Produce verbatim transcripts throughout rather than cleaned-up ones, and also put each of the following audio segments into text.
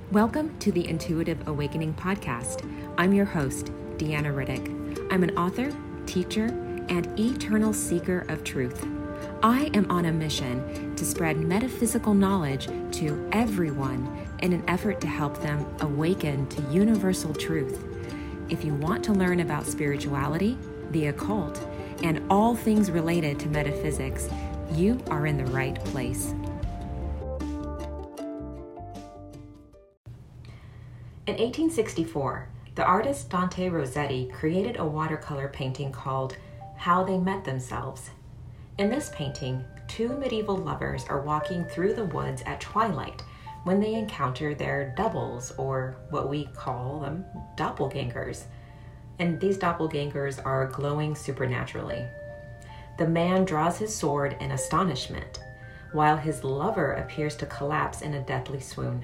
Welcome to the Intuitive Awakening Podcast. I'm your host, Deanna Riddick. I'm an author, teacher, and eternal seeker of truth. I am on a mission to spread metaphysical knowledge to everyone in an effort to help them awaken to universal truth. If you want to learn about spirituality, the occult, and all things related to metaphysics, you are in the right place. In eighteen sixty-four, the artist Dante Rossetti created a watercolor painting called How They Met Themselves. In this painting, two medieval lovers are walking through the woods at twilight when they encounter their doubles, or what we call them, doppelgangers. And these doppelgangers are glowing supernaturally. The man draws his sword in astonishment, while his lover appears to collapse in a deathly swoon.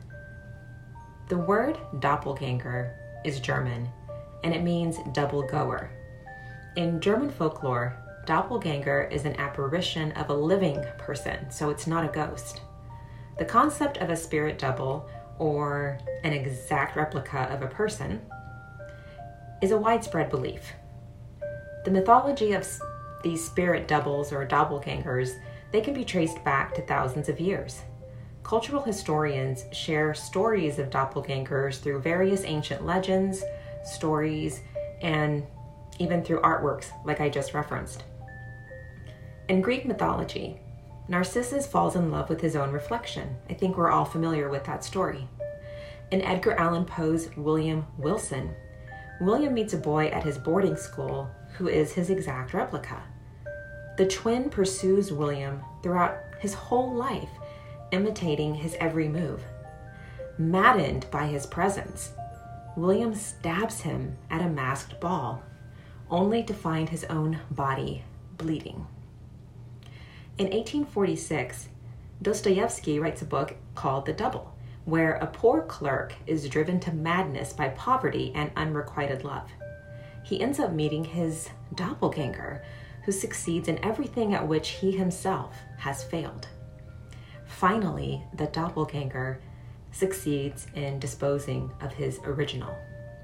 The word doppelganger is German, and it means double goer. In German folklore, doppelganger is an apparition of a living person, so it's not a ghost. The concept of a spirit double, or an exact replica of a person, is a widespread belief. The mythology of these spirit doubles or doppelgangers, they can be traced back to thousands of years. Cultural historians share stories of doppelgangers through various ancient legends, stories, and even through artworks like I just referenced. In Greek mythology, Narcissus falls in love with his own reflection. I think we're all familiar with that story. In Edgar Allan Poe's William Wilson, William meets a boy at his boarding school who is his exact replica. The twin pursues William throughout his whole life, imitating his every move. Maddened by his presence, William stabs him at a masked ball, only to find his own body bleeding. In eighteen forty-six, Dostoevsky writes a book called The Double, where a poor clerk is driven to madness by poverty and unrequited love. He ends up meeting his doppelganger, who succeeds in everything at which he himself has failed. Finally, the doppelganger succeeds in disposing of his original.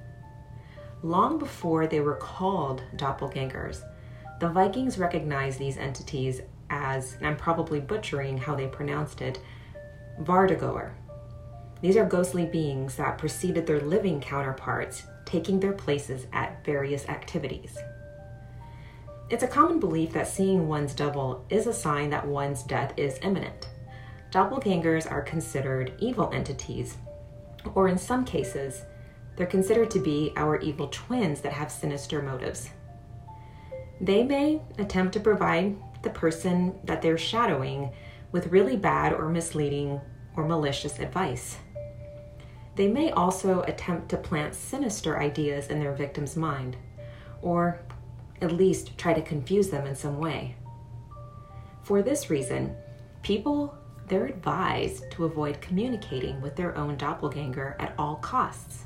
Long before they were called doppelgangers, the Vikings recognized these entities as, and I'm probably butchering how they pronounced it, Vardagoer. These are ghostly beings that preceded their living counterparts, taking their places at various activities. It's a common belief that seeing one's double is a sign that one's death is imminent. Doppelgangers are considered evil entities, or in some cases, they're considered to be our evil twins that have sinister motives. They may attempt to provide the person that they're shadowing with really bad or misleading or malicious advice. They may also attempt to plant sinister ideas in their victim's mind, or at least try to confuse them in some way. For this reason, people they're advised to avoid communicating with their own doppelganger at all costs.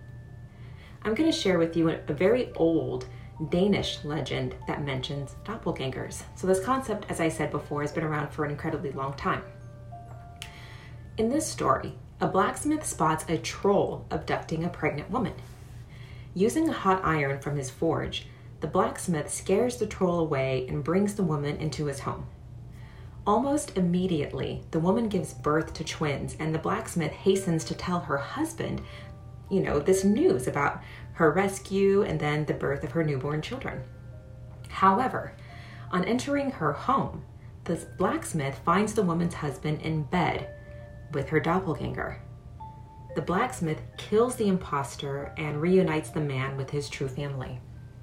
I'm going to share with you a very old Danish legend that mentions doppelgangers. So this concept, as I said before, has been around for an incredibly long time. In this story, a blacksmith spots a troll abducting a pregnant woman. Using a hot iron from his forge, the blacksmith scares the troll away and brings the woman into his home. Almost immediately, the woman gives birth to twins, and the blacksmith hastens to tell her husband, you know, this news about her rescue and then the birth of her newborn children. However, on entering her home, the blacksmith finds the woman's husband in bed with her doppelganger. The blacksmith kills the imposter and reunites the man with his true family.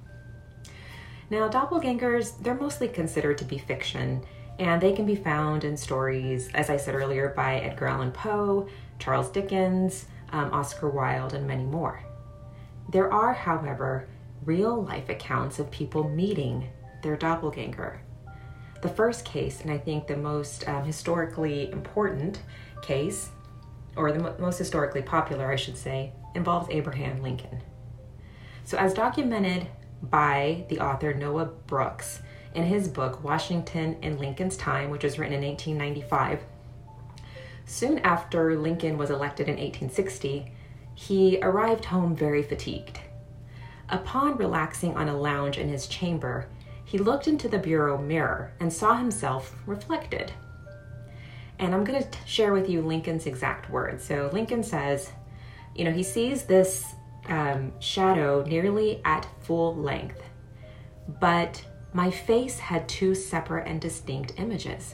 Now, doppelgangers, they're mostly considered to be fiction, and they can be found in stories, as I said earlier, by Edgar Allan Poe, Charles Dickens, um, Oscar Wilde, and many more. There are, however, real-life accounts of people meeting their doppelganger. The first case, and I think the most um, historically important case, or the mo- most historically popular, I should say, involves Abraham Lincoln. So as documented by the author Noah Brooks in his book, Washington in Lincoln's Time, which was written in eighteen ninety-five, Soon after Lincoln was elected in eighteen sixty, he arrived home very fatigued. Upon relaxing on a lounge in his chamber, he looked into the bureau mirror and saw himself reflected. And I'm going to share with you Lincoln's exact words. So Lincoln says, you know, he sees this um, shadow nearly at full length, but my face had two separate and distinct images.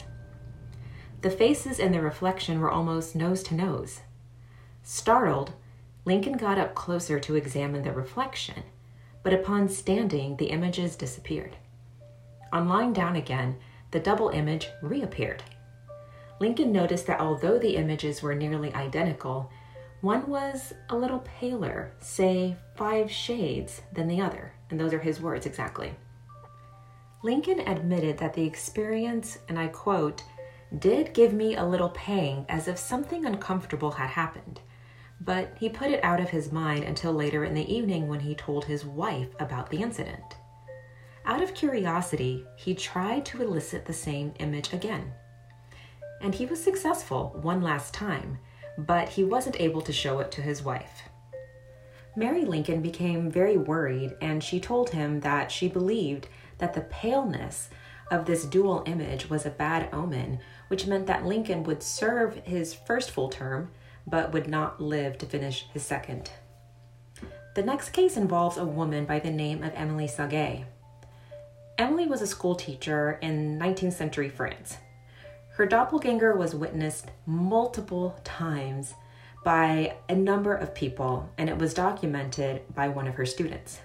The faces in the reflection were almost nose to nose. Startled, Lincoln got up closer to examine the reflection, but upon standing, the images disappeared. On lying down again, the double image reappeared. Lincoln noticed that although the images were nearly identical, one was a little paler, say five shades, than the other, and those are his words exactly. Lincoln admitted that the experience, and I quote, did give me a little pang as if something uncomfortable had happened, but he put it out of his mind until later in the evening when he told his wife about the incident. Out of curiosity, he tried to elicit the same image again. And he was successful one last time, but he wasn't able to show it to his wife. Mary Lincoln became very worried, and she told him that she believed that the paleness of this dual image was a bad omen, which meant that Lincoln would serve his first full term, but would not live to finish his second. The next case involves a woman by the name of Emily Saget. Emily was a school teacher in nineteenth century France. Her doppelganger was witnessed multiple times by a number of people, and it was documented by one of her students.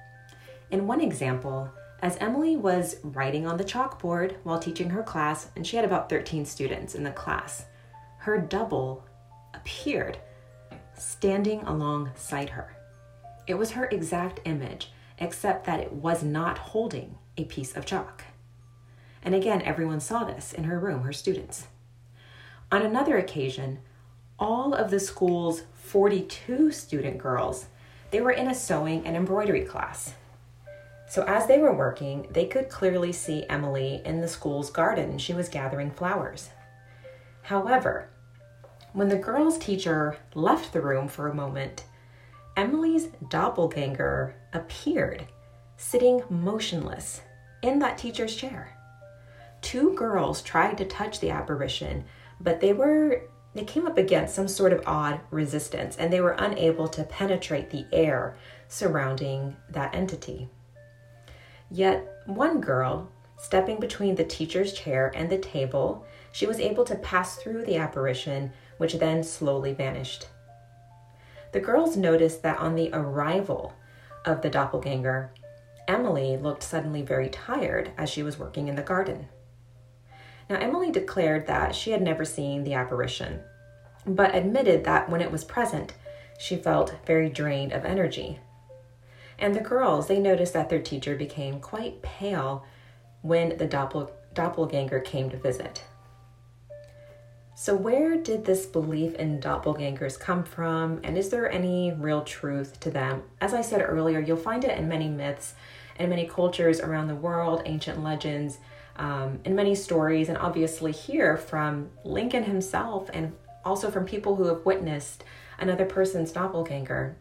In one example, as Emily was writing on the chalkboard while teaching her class, and she had about thirteen students in the class, her double appeared standing alongside her. It was her exact image, except that it was not holding a piece of chalk. And again, everyone saw this in her room, her students. On another occasion, all of the school's forty-two student girls, they were in a sewing and embroidery class. So as they were working, they could clearly see Emily in the school's garden. She was gathering flowers. However, when the girls' teacher left the room for a moment, Emily's doppelganger appeared, sitting motionless in that teacher's chair. Two girls tried to touch the apparition, but they were they came up against some sort of odd resistance, and they were unable to penetrate the air surrounding that entity. Yet one girl, stepping between the teacher's chair and the table, she was able to pass through the apparition, which then slowly vanished. The girls noticed that on the arrival of the doppelganger, Emily looked suddenly very tired as she was working in the garden. Now, Emily declared that she had never seen the apparition, but admitted that when it was present, she felt very drained of energy. And the girls, they noticed that their teacher became quite pale when the doppel- doppelganger came to visit. So where did this belief in doppelgangers come from, and is there any real truth to them? As I said earlier, you'll find it in many myths and many cultures around the world, ancient legends, um, and many stories, and obviously here from Lincoln himself, and also from people who have witnessed another person's doppelganger.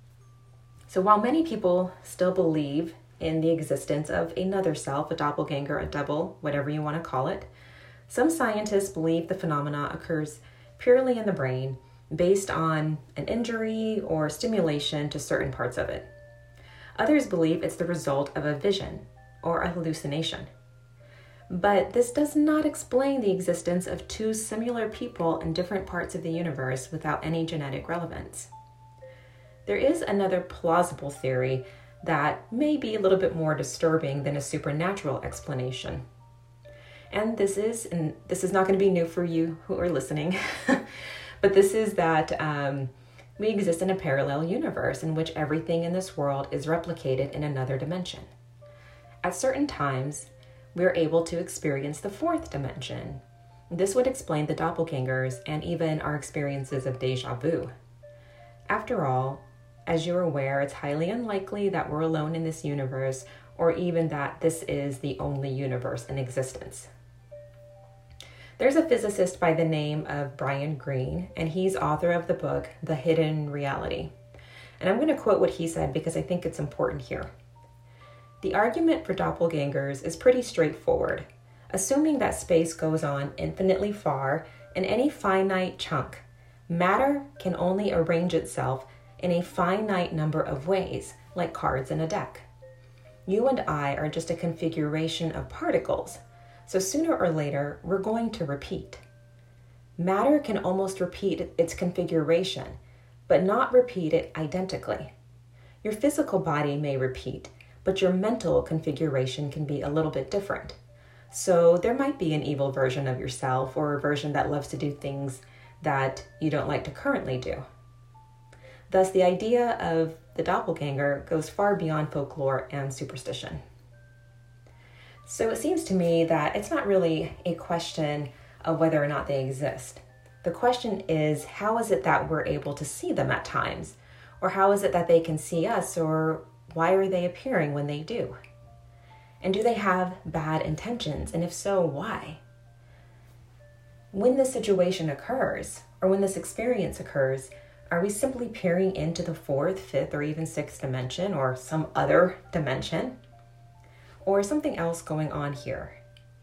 So while many people still believe in the existence of another self, a doppelganger, a double, whatever you want to call it, some scientists believe the phenomena occurs purely in the brain based on an injury or stimulation to certain parts of it. Others believe it's the result of a vision or a hallucination. But this does not explain the existence of two similar people in different parts of the universe without any genetic relevance. There is another plausible theory that may be a little bit more disturbing than a supernatural explanation. And this is, and this is not going to be new for you who are listening, but this is that um, we exist in a parallel universe in which everything in this world is replicated in another dimension. At certain times, we're able to experience the fourth dimension. This would explain the doppelgangers and even our experiences of déjà vu. After all, as you're aware, it's highly unlikely that we're alone in this universe, or even that this is the only universe in existence. There's a physicist by the name of Brian Greene, and he's author of the book, The Hidden Reality. And I'm going to quote what he said because I think it's important here. The argument for doppelgangers is pretty straightforward. Assuming that space goes on infinitely far in any finite chunk, matter can only arrange itself in a finite number of ways, like cards in a deck. You and I are just a configuration of particles, so sooner or later, we're going to repeat. Matter can almost repeat its configuration, but not repeat it identically. Your physical body may repeat, but your mental configuration can be a little bit different. So there might be an evil version of yourself or a version that loves to do things that you don't like to currently do. Thus, the idea of the doppelganger goes far beyond folklore and superstition. So it seems to me that it's not really a question of whether or not they exist. The question is, how is it that we're able to see them at times? Or how is it that they can see us? Or why are they appearing when they do? And do they have bad intentions? And if so, why? When this situation occurs, or when this experience occurs, are we simply peering into the fourth, fifth, or even sixth dimension, or some other dimension? Or something else going on here?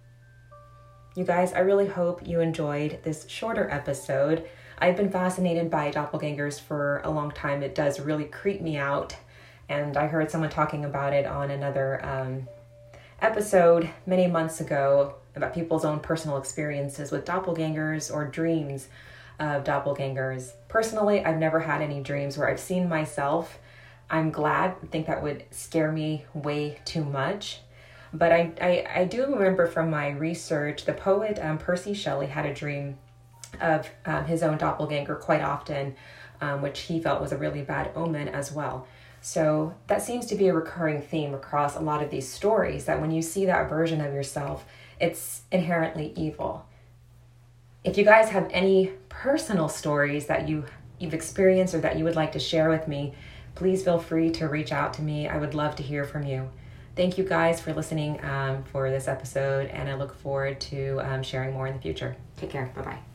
You guys, I really hope you enjoyed this shorter episode. I've been fascinated by doppelgangers for a long time. It does really creep me out. And I heard someone talking about it on another um, episode many months ago about people's own personal experiences with doppelgangers or dreams of doppelgangers. Personally, I've never had any dreams where I've seen myself. I'm glad. I think that would scare me way too much. But I, I, I do remember from my research, the poet um, Percy Shelley had a dream of um, his own doppelganger quite often, um, which he felt was a really bad omen as well. So that seems to be a recurring theme across a lot of these stories, that when you see that version of yourself, it's inherently evil. If you guys have any personal stories that you, you've experienced or that you would like to share with me, please feel free to reach out to me. I would love to hear from you. Thank you guys for listening um, for this episode, and I look forward to um, sharing more in the future. Take care. Bye-bye.